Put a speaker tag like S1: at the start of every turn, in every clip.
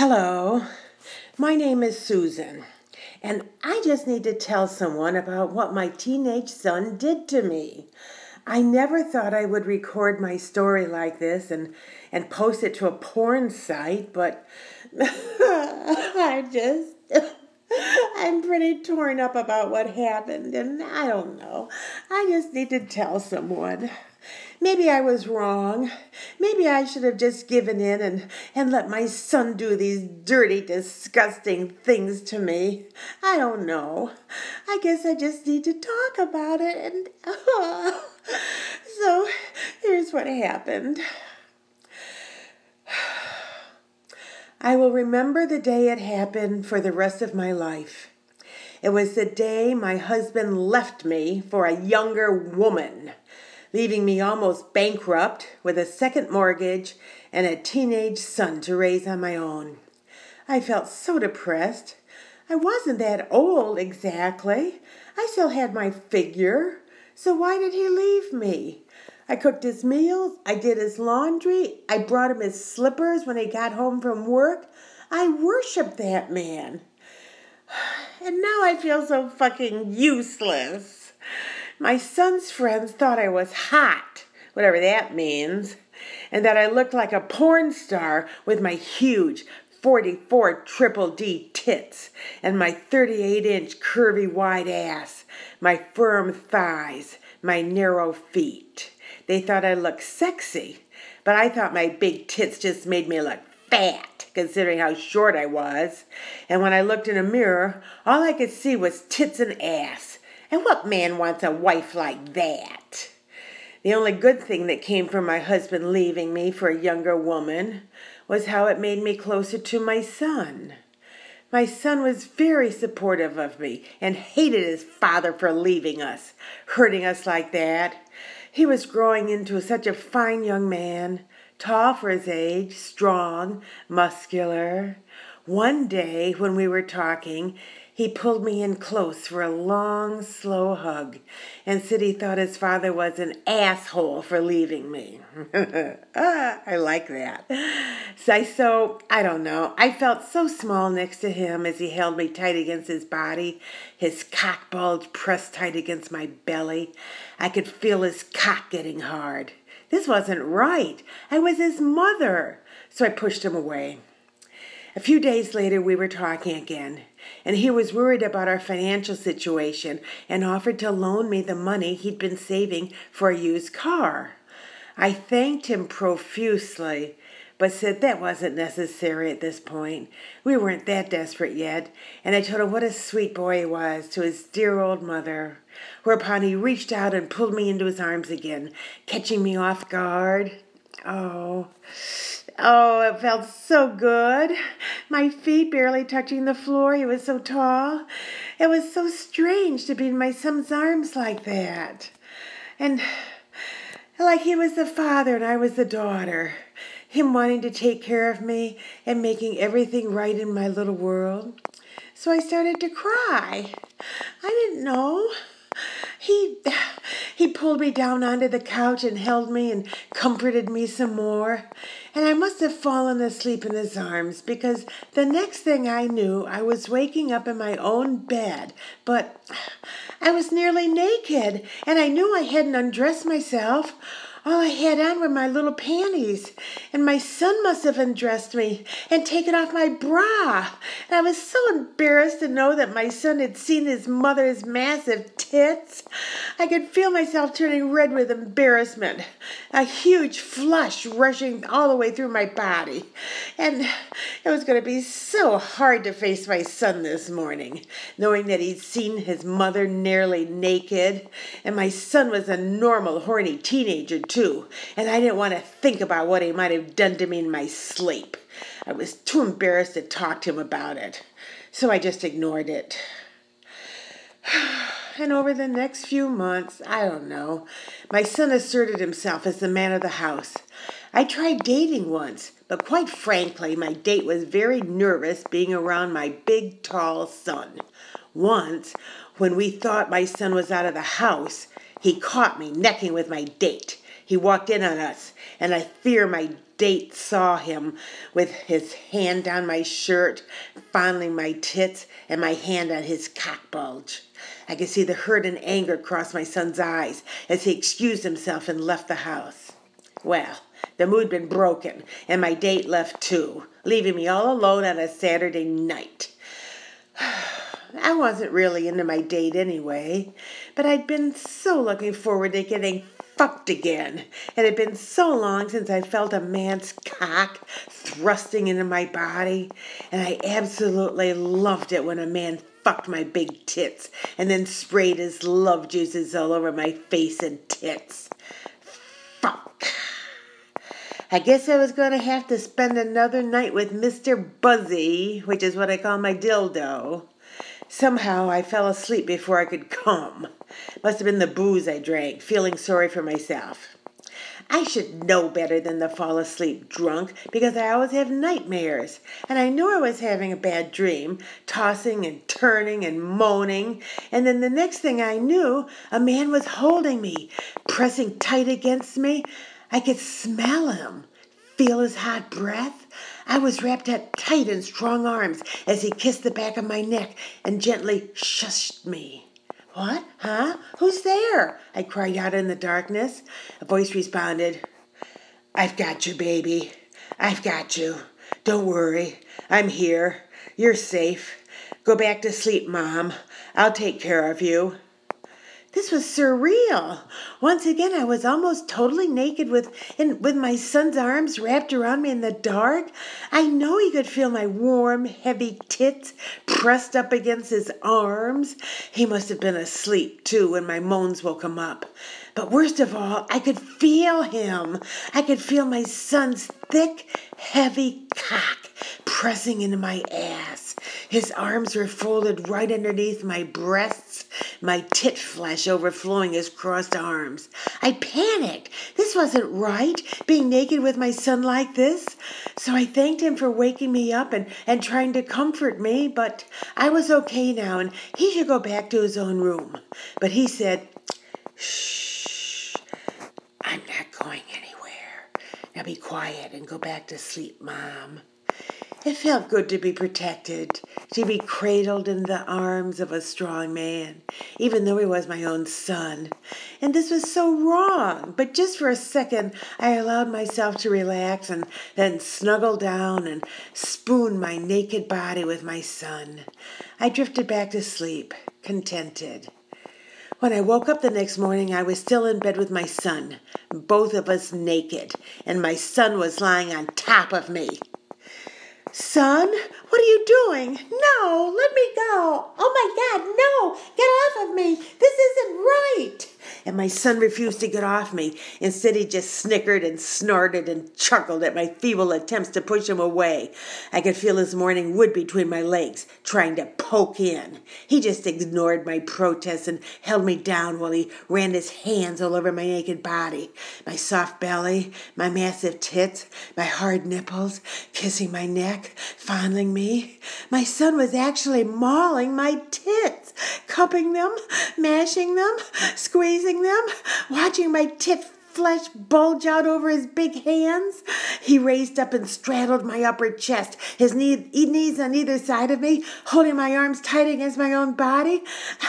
S1: Hello, my name is Susan, and I just need to tell someone about what my teenage son did to me. I never thought I would record my story like this and post it to a porn site, but I'm pretty torn up about what happened, and I don't know. I just need to tell someone. Maybe I was wrong. Maybe I should have just given in and let my son do these dirty, disgusting things to me. I don't know. I guess I just need to talk about it. And so here's what happened. I will remember the day it happened for the rest of my life. It was the day my husband left me for a younger woman, leaving me almost bankrupt with a second mortgage and a teenage son to raise on my own. I felt so depressed. I wasn't that old exactly. I still had my figure. So why did he leave me? I cooked his meals. I did his laundry. I brought him his slippers when he got home from work. I worshiped that man. And now I feel so fucking useless. My son's friends thought I was hot, whatever that means, and that I looked like a porn star with my huge 44 triple D tits and my 38-inch curvy wide ass, my firm thighs, my narrow feet. They thought I looked sexy, but I thought my big tits just made me look fat, considering how short I was. And when I looked in a mirror, all I could see was tits and ass. And what man wants a wife like that? The only good thing that came from my husband leaving me for a younger woman was how it made me closer to my son. My son was very supportive of me and hated his father for leaving us, hurting us like that. He was growing into such a fine young man, tall for his age, strong, muscular. One day when we were talking, he pulled me in close for a long, slow hug and said he thought his father was an asshole for leaving me. I like that. So, I don't know. I felt so small next to him as he held me tight against his body, his cock bulge pressed tight against my belly. I could feel his cock getting hard. This wasn't right. I was his mother. So I pushed him away. A few days later, we were talking again, and he was worried about our financial situation and offered to loan me the money he'd been saving for a used car. I thanked him profusely, but said that wasn't necessary at this point. We weren't that desperate yet, and I told him what a sweet boy he was to his dear old mother, whereupon he reached out and pulled me into his arms again, catching me off guard. Oh, it felt so good. My feet barely touching the floor. He was so tall. It was so strange to be in my son's arms like that. And like he was the father and I was the daughter. Him wanting to take care of me and making everything right in my little world. So I started to cry. I didn't know. He pulled me down onto the couch and held me and comforted me some more. And I must have fallen asleep in his arms because the next thing I knew, I was waking up in my own bed. But I was nearly naked and I knew I hadn't undressed myself. All I had on were my little panties, and my son must have undressed me and taken off my bra. And I was so embarrassed to know that my son had seen his mother's massive tits. I could feel myself turning red with embarrassment, a huge flush rushing all the way through my body. And it was going to be so hard to face my son this morning, knowing that he'd seen his mother nearly naked, and my son was a normal, horny teenager too, and I didn't want to think about what he might have done to me in my sleep. I was too embarrassed to talk to him about it, so I just ignored it. And over the next few months, I don't know, my son asserted himself as the man of the house. I tried dating once, but quite frankly, my date was very nervous being around my big, tall son. Once, when we thought my son was out of the house, he caught me necking with my date. He walked in on us, and I fear my date saw him with his hand on my shirt, fondling my tits, and my hand on his cock bulge. I could see the hurt and anger cross my son's eyes as he excused himself and left the house. Well, the mood had been broken, and my date left too, leaving me all alone on a Saturday night. I wasn't really into my date anyway, but I'd been so looking forward to getting fucked again. It had been so long since I felt a man's cock thrusting into my body, and I absolutely loved it when a man fucked my big tits and then sprayed his love juices all over my face and tits. Fuck. I guess I was going to have to spend another night with Mr. Buzzy, which is what I call my dildo. Somehow I fell asleep before I could come. Must have been the booze I drank, feeling sorry for myself. I should know better than to fall asleep drunk because I always have nightmares. And I knew I was having a bad dream, tossing and turning and moaning. And then the next thing I knew, a man was holding me, pressing tight against me. I could smell him, feel his hot breath. I was wrapped up tight in strong arms as he kissed the back of my neck and gently shushed me. What? Huh? Who's there? I cried out in the darkness. A voice responded, I've got you, baby. I've got you. Don't worry. I'm here. You're safe. Go back to sleep, Mom. I'll take care of you. This was surreal. Once again, I was almost totally naked with my son's arms wrapped around me in the dark. I know he could feel my warm, heavy tits pressed up against his arms. He must have been asleep, too, when my moans woke him up. But worst of all, I could feel him. I could feel my son's thick, heavy cock pressing into my ass. His arms were folded right underneath my breasts, my tit flesh overflowing his crossed arms. I panicked. This wasn't right, being naked with my son like this. So I thanked him for waking me up and trying to comfort me, but I was okay now and he should go back to his own room. But he said, Shh, I'm not going anywhere. Now be quiet and go back to sleep, Mom. It felt good to be protected, to be cradled in the arms of a strong man, even though he was my own son. And this was so wrong, but just for a second I allowed myself to relax and then snuggle down and spoon my naked body with my son. I drifted back to sleep, contented. When I woke up the next morning, I was still in bed with my son, both of us naked, and my son was lying on top of me. Son, what are you doing? No, let me go. Oh my God, no, get off of me. This isn't right. And my son refused to get off me. Instead, he just snickered and snorted and chuckled at my feeble attempts to push him away. I could feel his morning wood between my legs, trying to poke in. He just ignored my protests and held me down while he ran his hands all over my naked body, my soft belly, my massive tits, my hard nipples, kissing my neck, fondling me. My son was actually mauling my tits, cupping them, mashing them, squeezing them, watching my tit flesh bulge out over his big hands. He raised up and straddled my upper chest, his knees on either side of me, holding my arms tight against my own body.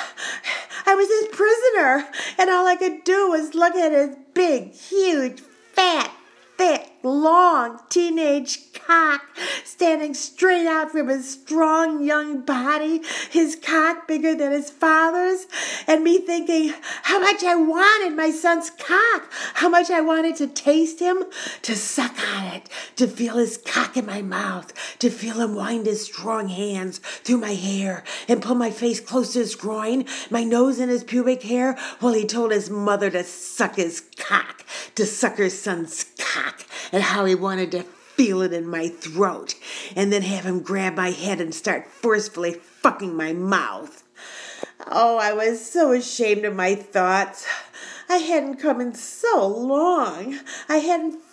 S1: I was his prisoner, and all I could do was look at his big, huge, fat, thick, long teenage cock standing straight out from his strong young body, his cock bigger than his father's, and me thinking how much I wanted my son's cock, how much I wanted to taste him, to suck on it, to feel his cock in my mouth, to feel him wind his strong hands through my hair and pull my face close to his groin, my nose in his pubic hair, while he told his mother to suck his cock, to suck her son's cock, and how he wanted to feel it in my throat, and then have him grab my head and start forcefully fucking my mouth. Oh, I was so ashamed of my thoughts. I hadn't come in so long. I hadn't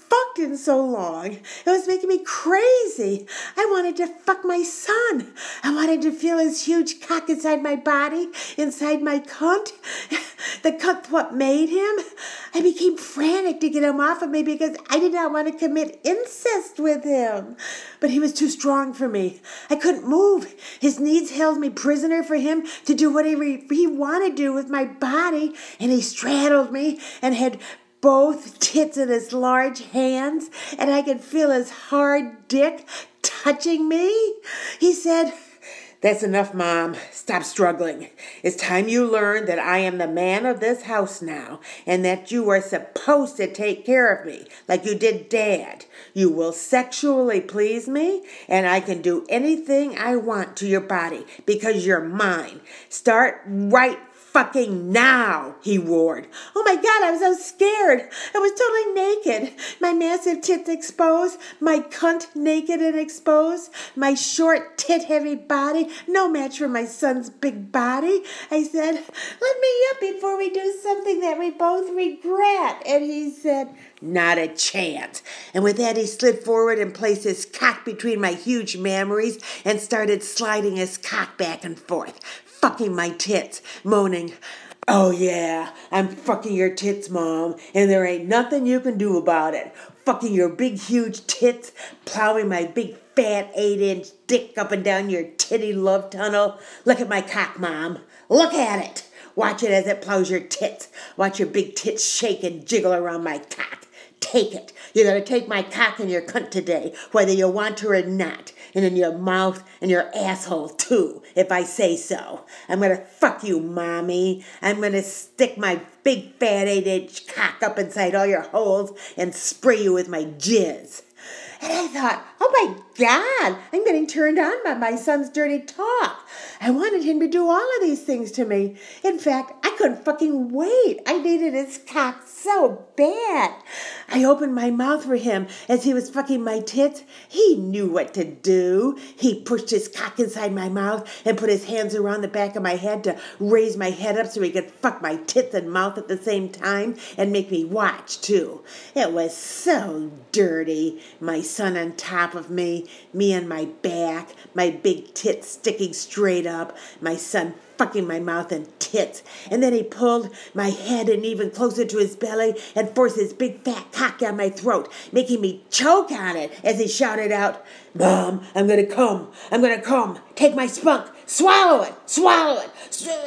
S1: fucked in so long. It was making me crazy. I wanted to fuck my son. I wanted to feel his huge cock inside my body, inside my cunt. The cunt's what made him. I became frantic to get him off of me because I did not want to commit incest with him. But he was too strong for me. I couldn't move. His needs held me prisoner for him to do whatever he wanted to do with my body. And he straddled me and had both tits in his large hands, and I could feel his hard dick touching me. He said, "That's enough, Mom. Stop struggling. It's time you learn that I am the man of this house now, and that you are supposed to take care of me like you did Dad. You will sexually please me, and I can do anything I want to your body because you're mine. Start right fucking now," he roared. Oh my God, I was so scared. I was totally naked. My massive tits exposed, my cunt naked and exposed, my short tit heavy body, no match for my son's big body. I said, "Let me up before we do something that we both regret." And he said, "Not a chance." And with that, he slid forward and placed his cock between my huge mammaries and started sliding his cock back and forth, fucking my tits, moaning, "Oh yeah, I'm fucking your tits, Mom, and there ain't nothing you can do about it. Fucking your big huge tits, plowing my big fat 8-inch dick up and down your titty love tunnel. Look at my cock, Mom. Look at it. Watch it as it plows your tits. Watch your big tits shake and jiggle around my cock. Take it. You're going to take my cock in your cunt today, whether you want to or not. And in your mouth and your asshole, too, if I say so. I'm going to fuck you, Mommy. I'm going to stick my big fat 8-inch cock up inside all your holes and spray you with my jizz." And I thought, oh my God, I'm getting turned on by my son's dirty talk. I wanted him to do all of these things to me. In fact, I couldn't fucking wait. I needed his cock so bad. I opened my mouth for him as he was fucking my tits. He knew what to do. He pushed his cock inside my mouth and put his hands around the back of my head to raise my head up so he could fuck my tits and mouth at the same time and make me watch, too. It was so dirty. My son on top of me on my back, my big tits sticking straight up, my son fucking my mouth and tits. And then he pulled my head in even closer to his belly and forced his big fat cock down my throat, making me choke on it as he shouted out, "Mom, I'm gonna come. I'm gonna come. Take my spunk. Swallow it. Swallow it.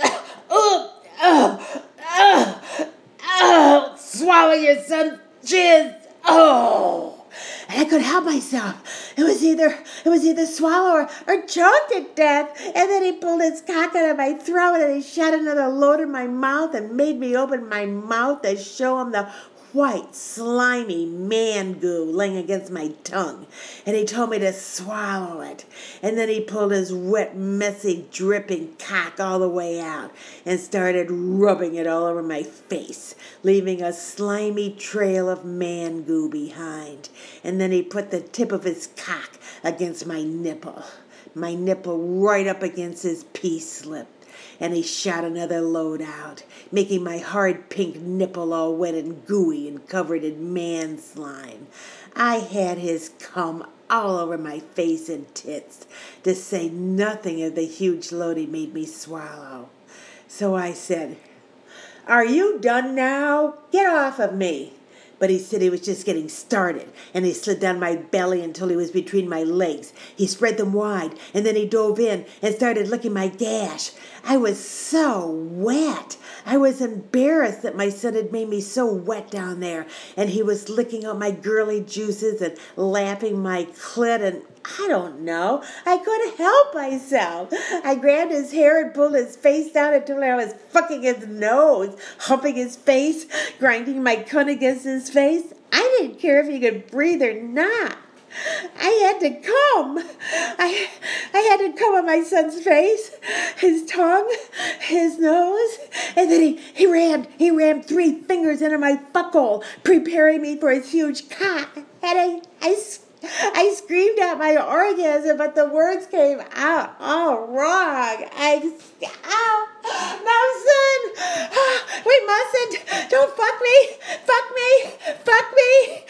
S1: Swallow your son's jizz. Oh." And I couldn't help myself. It was either swallow or choke to death. And then he pulled his cock out of my throat and he shot another load in my mouth and made me open my mouth to show him the white, slimy man goo laying against my tongue. And he told me to swallow it. And then he pulled his wet, messy, dripping cock all the way out and started rubbing it all over my face, leaving a slimy trail of man goo behind. And then he put the tip of his cock against my nipple right up against his pea-slip. And he shot another load out, making my hard pink nipple all wet and gooey and covered in man slime. I had his cum all over my face and tits, to say nothing of the huge load he made me swallow. So I said, "Are you done now? Get off of me." But he said he was just getting started, and he slid down my belly until he was between my legs. He spread them wide, and then he dove in and started licking my gash. I was so wet. I was embarrassed that my son had made me so wet down there, and he was licking out my girly juices and lapping my clit, and I don't know. I couldn't help myself. I grabbed his hair and pulled his face down until I was fucking his nose, humping his face, grinding my cunt against his face. I didn't care if he could breathe or not. I had to come. I had to come on my son's face, his tongue, his nose, and then he rammed 3 fingers into my fuckhole, preparing me for his huge cock. And I I screamed out my orgasm, but the words came out all wrong. Ow, no, son, we mustn't. Don't fuck me, fuck me, fuck me.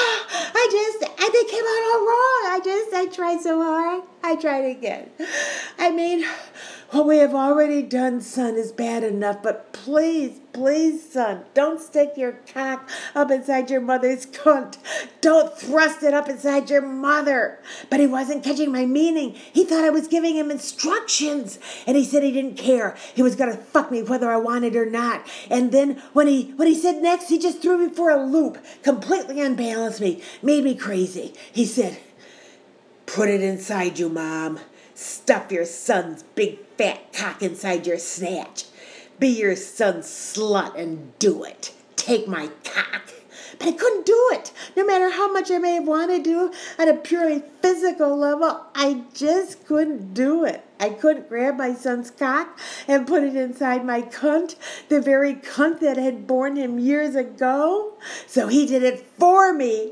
S1: They came out all wrong. I tried so hard. I tried again. I mean, what we have already done, son, is bad enough, but please, please, son, don't stick your cock up inside your mother's cunt. Don't thrust it up inside your mother. But he wasn't catching my meaning. He thought I was giving him instructions. And he said he didn't care. He was going to fuck me whether I wanted or not. And then when he said next, he just threw me for a loop, completely unbalanced me, made me crazy. He said, "Put it inside you, Mom. Stuff your son's big fat cock inside your snatch. Be your son's slut and do it. Take my cock." But I couldn't do it. No matter how much I may have wanted to on a purely physical level, I just couldn't do it. I couldn't grab my son's cock and put it inside my cunt, the very cunt that had born him years ago. So he did it for me.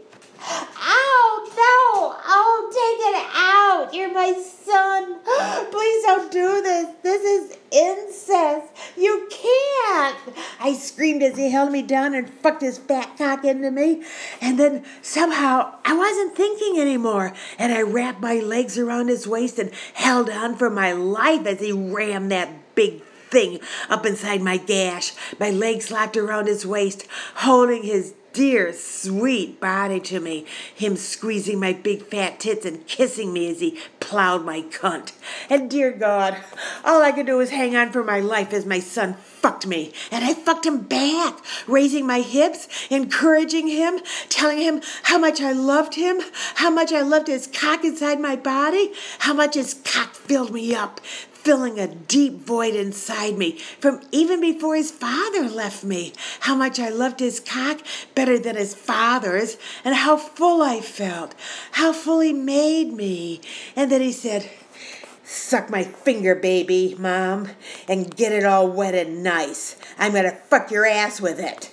S1: Ow, no, oh, take it out. You're my son. Please don't do this. This is incest. You can't. I screamed as he held me down and fucked his fat cock into me. And then somehow I wasn't thinking anymore. And I wrapped my legs around his waist and held on for my life as he rammed that big thing up inside my gash. My legs locked around his waist, holding his dear, sweet body to me, him squeezing my big fat tits and kissing me as he plowed my cunt. And dear God, all I could do was hang on for my life as my son fucked me. And I fucked him back, raising my hips, encouraging him, telling him how much I loved him, how much I loved his cock inside my body, how much his cock filled me up, filling a deep void inside me from even before his father left me. How much I loved his cock better than his father's, and how full I felt, how full he made me. And then he said, "Suck my finger, baby, Mom, and get it all wet and nice. I'm going to fuck your ass with it."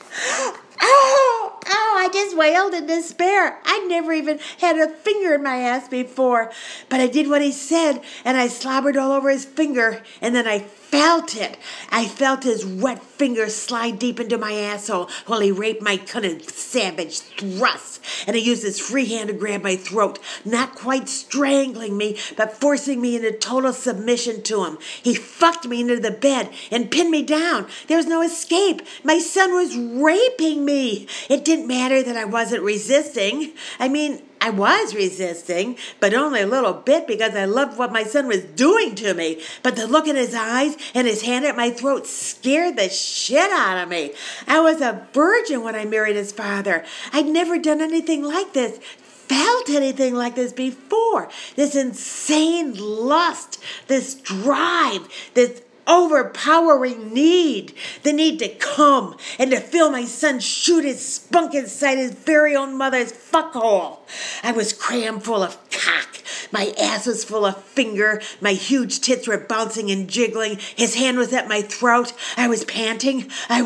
S1: Oh, I just wailed in despair. I'd never even had a finger in my ass before. But I did what he said, and I slobbered all over his finger, and then I felt it. I felt his wet fingers slide deep into my asshole while he raped my cunt in savage thrusts. And he used his free hand to grab my throat, not quite strangling me, but forcing me into total submission to him. He fucked me into the bed and pinned me down. There was no escape. My son was raping me. It didn't matter that I wasn't resisting. I was resisting, but only a little bit because I loved what my son was doing to me. But the look in his eyes and his hand at my throat scared the shit out of me. I was a virgin when I married his father. I'd never done anything like this, felt anything like this before. This insane lust, this drive, this overpowering need, the need to come and to feel my son shoot his spunk inside his very own mother's fuckhole. I was crammed full of cock. My ass was full of finger. My huge tits were bouncing and jiggling. His hand was at my throat. I was panting. I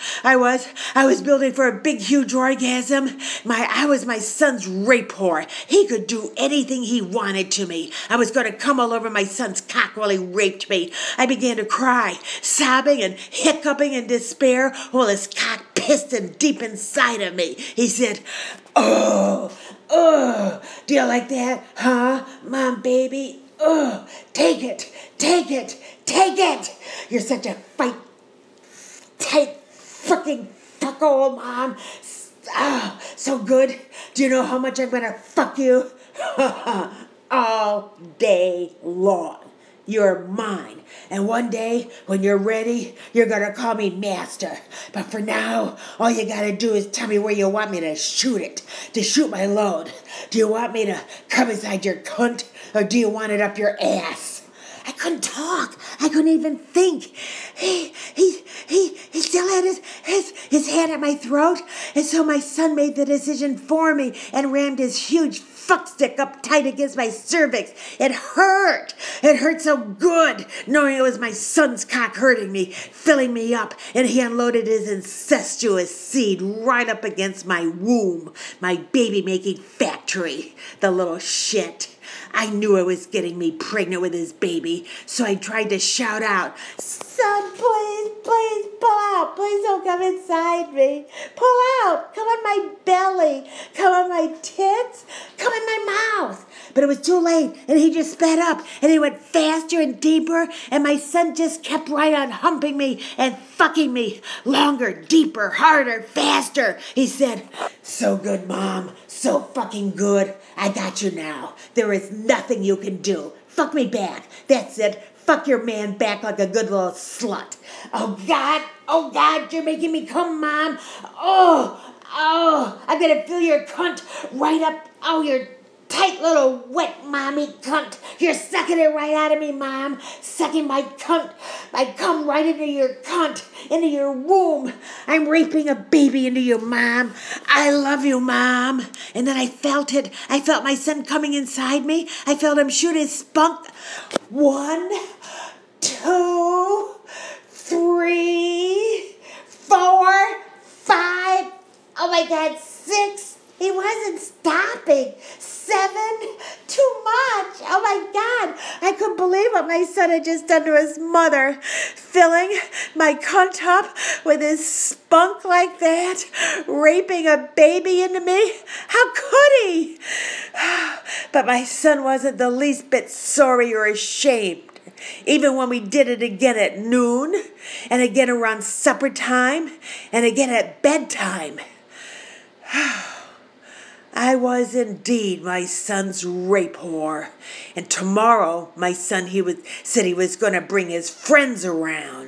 S1: was building for a big, huge orgasm. I was my son's rape whore. He could do anything he wanted to me. I was going to come all over my son's cock while he raped me. I began to cry, sobbing and hiccuping in despair while his cock pissed deep inside of me. He said, "Oh, do you like that, huh, Mom, baby? Oh, take it. You're such a tight, freaking fucko, Mom. Oh, so good. Do you know how much I'm going to fuck you? All day long. You're mine. And one day, when you're ready, you're going to call me master. But for now, all you got to do is tell me where you want me to shoot it, to shoot my load. Do you want me to come inside your cunt, or do you want it up your ass?" I couldn't talk. I couldn't even think. He still had his hand at my throat, and so my son made the decision for me and rammed his huge fuck stick up tight against my cervix. It hurt. It hurt so good, knowing it was my son's cock hurting me, filling me up, and he unloaded his incestuous seed right up against my womb, my baby-making factory, the little shit. I knew it was getting me pregnant with his baby, so I tried to shout out, "Son, please, please, pull out. Please don't come inside me. Pull out. Come on my belly. Come on my tits. Come in my mouth." But it was too late, and he just sped up, and he went faster and deeper, and my son just kept right on humping me and fucking me. Longer, deeper, harder, faster. He said, "So good, Mom. So fucking good. I got you now. There is nothing you can do. Fuck me back. That's it. Fuck your man back like a good little slut." Oh God, you're making me come, Mom. Oh, I'm gonna feel your cunt right up. Oh, your tight little wet mommy cunt. You're sucking it right out of me, Mom. Sucking my cunt. I come right into your cunt, into your womb. I'm raping a baby into you, Mom. I love you, Mom. And then I felt it. I felt my son coming inside me. I felt him shoot his spunk. 1, 2, 3, 4, 5. Oh my God, 6. He wasn't stopping. 7, too much. Oh my God, I couldn't believe what my son had just done to his mother, filling my cunt up with his spunk like that, raping a baby into me. How could he? But my son wasn't the least bit sorry or ashamed. Even when we did it again at noon, and again around supper time, and again at bedtime. I was indeed my son's rape whore. And tomorrow, my son said he was going to bring his friends around.